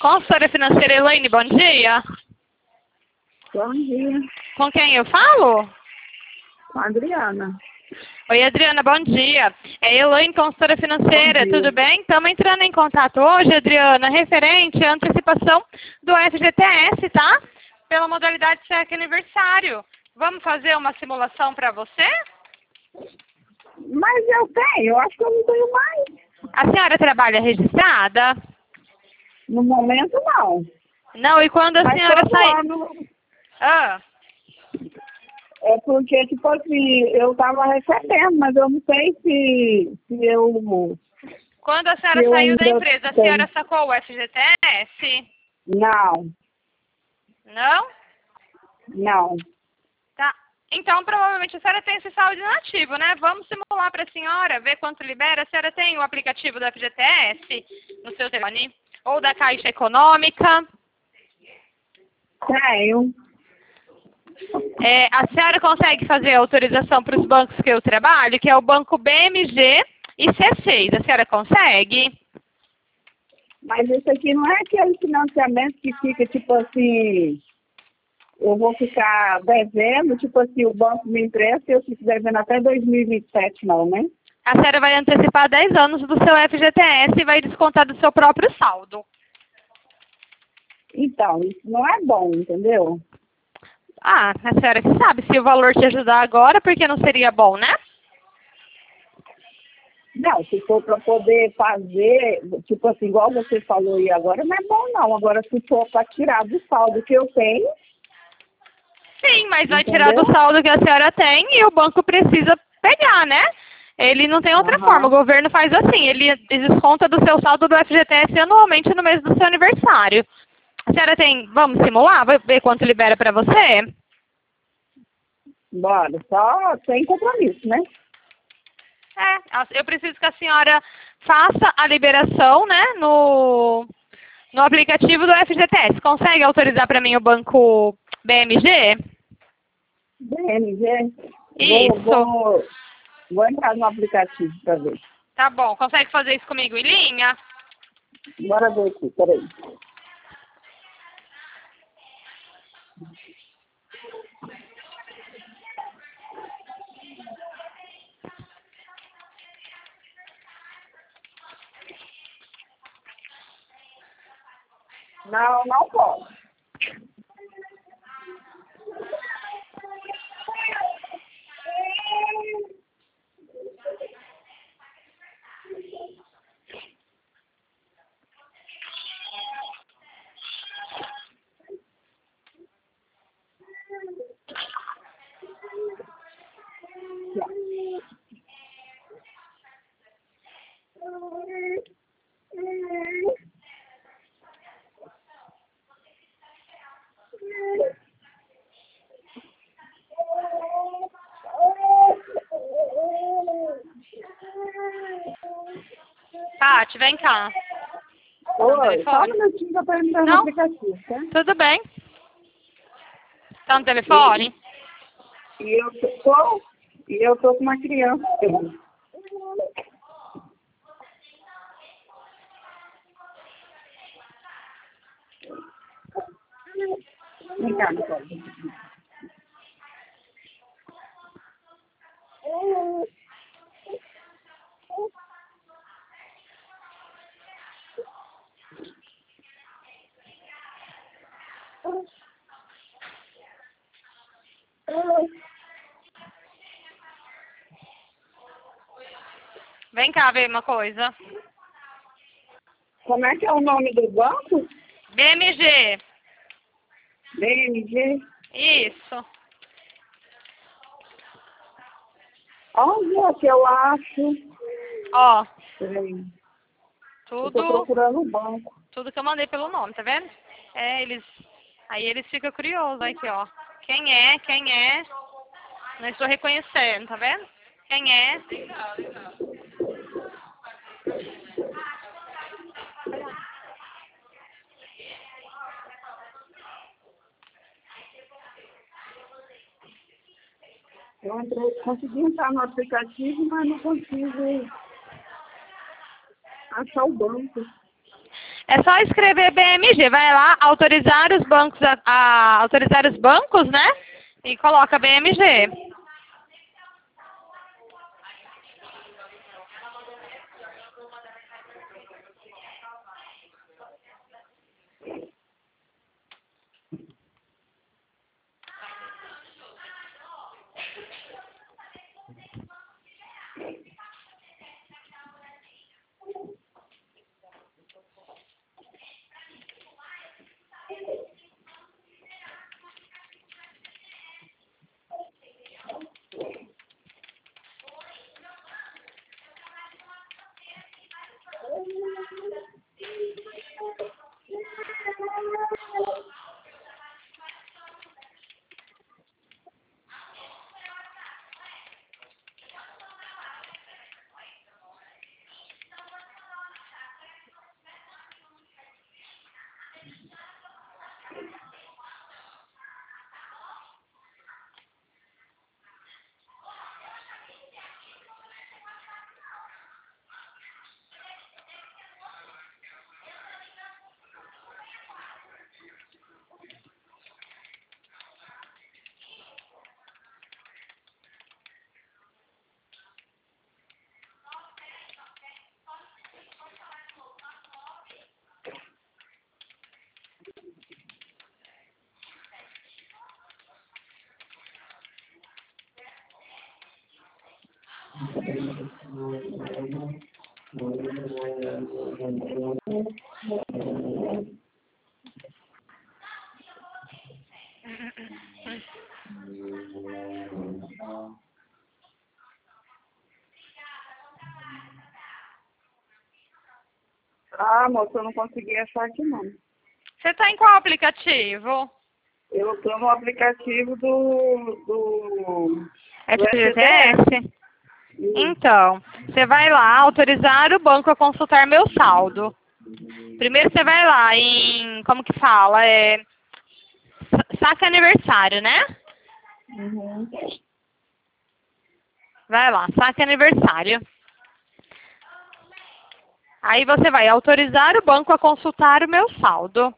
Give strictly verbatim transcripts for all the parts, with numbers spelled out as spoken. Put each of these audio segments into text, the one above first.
Consultora financeira Elaine, bom dia. Bom dia. Com quem eu falo? Com a Adriana. Oi, Adriana, bom dia. É Elaine, consultora financeira, Bom dia. tudo bem? Estamos entrando em contato hoje, Adriana, referente à antecipação do F G T S, tá? Pela modalidade cheque aniversário. Vamos fazer uma simulação para você? Mas eu tenho, eu acho que eu não tenho mais. A senhora trabalha registrada? No momento, não. Não, e quando a Mas senhora todo sai... ano, Ah, é porque, tipo assim, eu tava recebendo, mas eu não sei se, se eu... quando a Se senhora eu saiu da ainda empresa, a tenho. senhora sacou o F G T S? Não, Não? não. Tá. Então, provavelmente a senhora tem esse saldo inativo, né? Vamos simular para a senhora, ver quanto libera. A senhora tem o aplicativo do F G T S no seu telefone? Ou da Caixa Econômica? Tenho. É, a senhora consegue fazer a autorização para os bancos que eu trabalho, que é o Banco B M G e C seis. A senhora consegue? Mas esse aqui não é aquele financiamento que fica, tipo assim... Eu vou ficar devendo, tipo assim, o banco me empresta e eu fico devendo até dois mil e vinte e sete, não, né? A senhora vai antecipar dez anos do seu F G T S e vai descontar do seu próprio saldo. Então, isso não é bom, entendeu? Ah, a senhora que sabe, se o valor te ajudar agora, por que não seria bom, né? Não, se for para poder fazer, tipo assim, igual você falou aí agora, não é bom não. Agora, se for para tirar do saldo que eu tenho, Sim, mas vai tirar entendeu? do saldo que a senhora tem e o banco precisa pegar, né? Ele não tem outra Aham. forma, o governo faz assim, ele desconta do seu saldo do F G T S anualmente no mês do seu aniversário. A senhora tem, vamos simular, vai ver quanto libera para você? Bora, só sem compromisso, né? É, eu preciso que a senhora faça a liberação, né, no, no aplicativo do F G T S. Consegue autorizar para mim o banco B M G? B M G, vou, Isso. vou, vou entrar no aplicativo para ver. Tá bom, consegue fazer isso comigo em linha? Bora ver aqui, peraí. Não, não posso. Tati, vem cá. Oi, só um telefone? minutinho que eu estou entrando no Não? aplicativo, tá? Tudo bem. Tá no telefone? E eu tô, e eu tô com uma criança. Vem cá, Nicole. Vem cá ver uma coisa. Como é que é o nome do banco? B M G. B M G? Isso. Onde é que eu acho? Ó, Peraí. Eu tô tudo, procurando o banco. tudo que eu mandei pelo nome, tá vendo? É, eles... Aí eles ficam curiosos aqui, ó. Quem é? Quem é? Não estou reconhecendo, tá vendo? Quem é? Eu entrei, consegui entrar no aplicativo, mas não consigo achar o banco. É só escrever B M G. Vai lá, autorizar os bancos, a, a, autorizar os bancos, né? E coloca B M G. Ah, moça, eu não consegui achar aqui não. Você está em qual aplicativo? Eu estou no aplicativo do, do, do F G T F G T S. S? Então, você vai lá, autorizar o banco a consultar meu saldo. Primeiro você vai lá em, como que fala, é saque aniversário, né? Uhum. Vai lá, saque aniversário. Aí você vai autorizar o banco a consultar o meu saldo.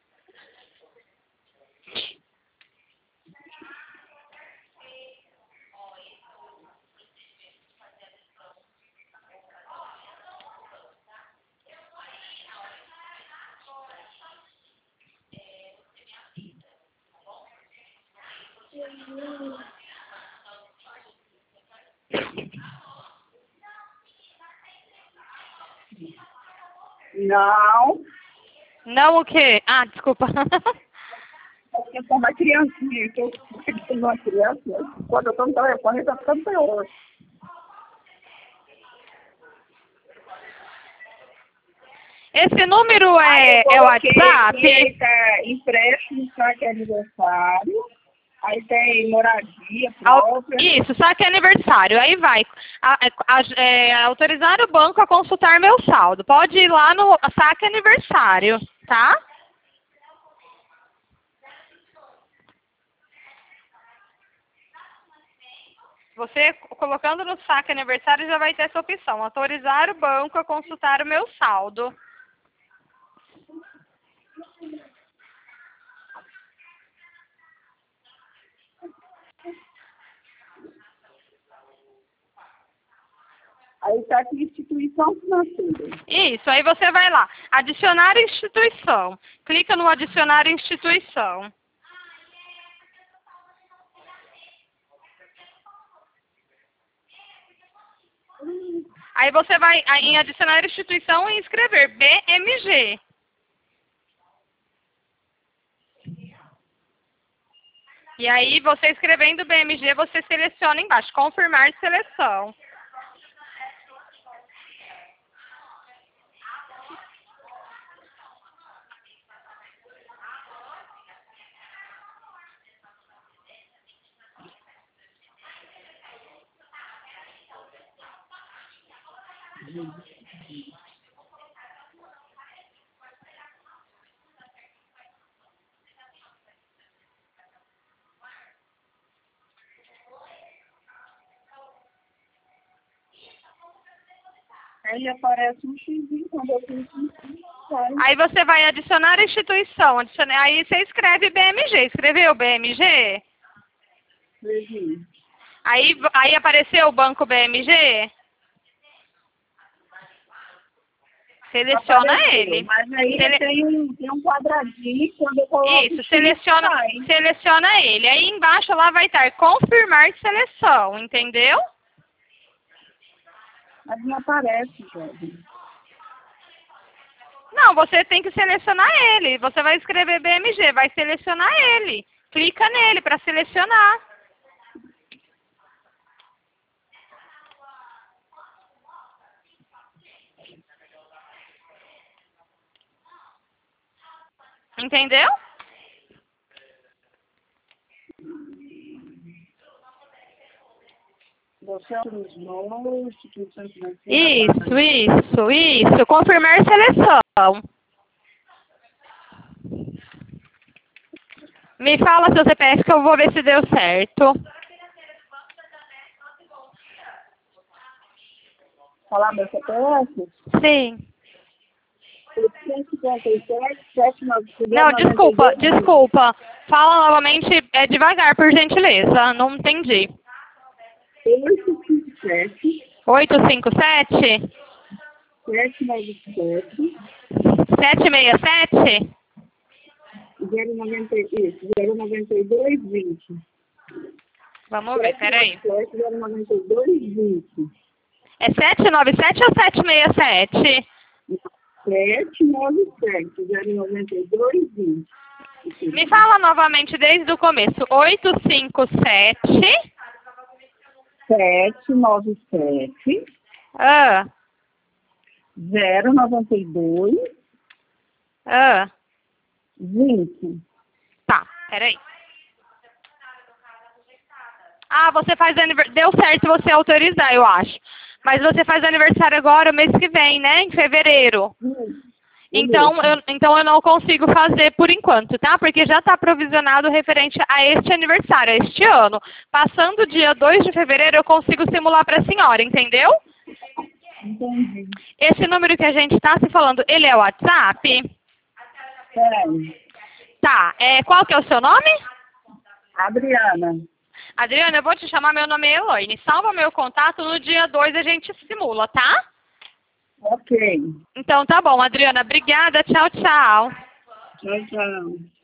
Não, Não o quê? Ah, desculpa. porque eu sou uma criancinha, que eu sou uma criança, quando eu estou no telefone, está ficando pior. Esse número Aí eu é, é o coloquei aqui, aí WhatsApp? tá empréstimo, saque aniversário, aí tem moradia Au- própria. Isso, saque aniversário. Aí vai. A- a- é, autorizar o banco a consultar meu saldo. Pode ir lá no saque aniversário, tá? Você colocando no saque aniversário já vai ter essa opção. Autorizar o banco a consultar o meu saldo. Aí tá aqui instituição financeira. Isso, aí você vai lá. Adicionar instituição. Clica no adicionar instituição. Aí você vai em adicionar instituição e escrever B M G. E aí você escrevendo B M G, você seleciona embaixo, confirmar seleção. Aí aparece um xizinho quando eu clico em cima. Vai. Aí você vai adicionar a instituição. Adicionar, aí você escreve B M G. Escreveu B M G? Escrevi. Aí, aí apareceu o banco B M G? Seleciona Apareceu, ele. mas aí Sele... tem, um, tem um quadradinho quando eu coloco Isso, o seleciona, sai. seleciona ele. Aí embaixo lá vai estar confirmar seleção, entendeu? Mas não aparece, Jorge. Não, você tem que selecionar ele. Você vai escrever B M G, vai selecionar ele. Clica nele para selecionar. Entendeu? Você autorizou, instituição financeira... Isso, isso, isso. Confirmar seleção. Me fala seu C P F que eu vou ver se deu certo. Falar meu C P F? Sim. oitocentos e cinquenta e sete, setecentos e noventa e dois. Não, desculpa, desculpa. Fala novamente, é devagar, por gentileza. Não entendi. oitocentos e cinquenta e sete. oitocentos e cinquenta e sete? setecentos e noventa e sete. setecentos e sessenta e sete? zero noventa isso, zero noventa e dois, vinte. Vamos ver, peraí. zero noventa e dois, vinte. É setecentos e noventa e sete ou setecentos e sessenta e sete? setecentos e noventa e sete, zero noventa e dois, vinte. Me fala novamente desde o começo. oitocentos e cinquenta e sete. setecentos e noventa e sete. Ah. zero noventa e dois. Ah. vinte. Tá, peraí. Ah, você faz aniversário. Deu certo você autorizar, eu acho. Mas você faz aniversário agora, mês que vem, né? Em fevereiro. Hum. Então eu, então eu não consigo fazer por enquanto, tá? Porque já está provisionado referente a este aniversário, a este ano. Passando o dia dois de fevereiro, eu consigo simular para a senhora, entendeu? Entendi. Esse número que a gente está se falando, ele é o WhatsApp? É. Tá. É, qual que é o seu nome? Adriana. Adriana, eu vou te chamar, meu nome é Elaine. Salva meu contato, no dia dois a gente simula, tá? Ok. Então tá bom, Adriana. Obrigada. Tchau, tchau. Tchau, tchau.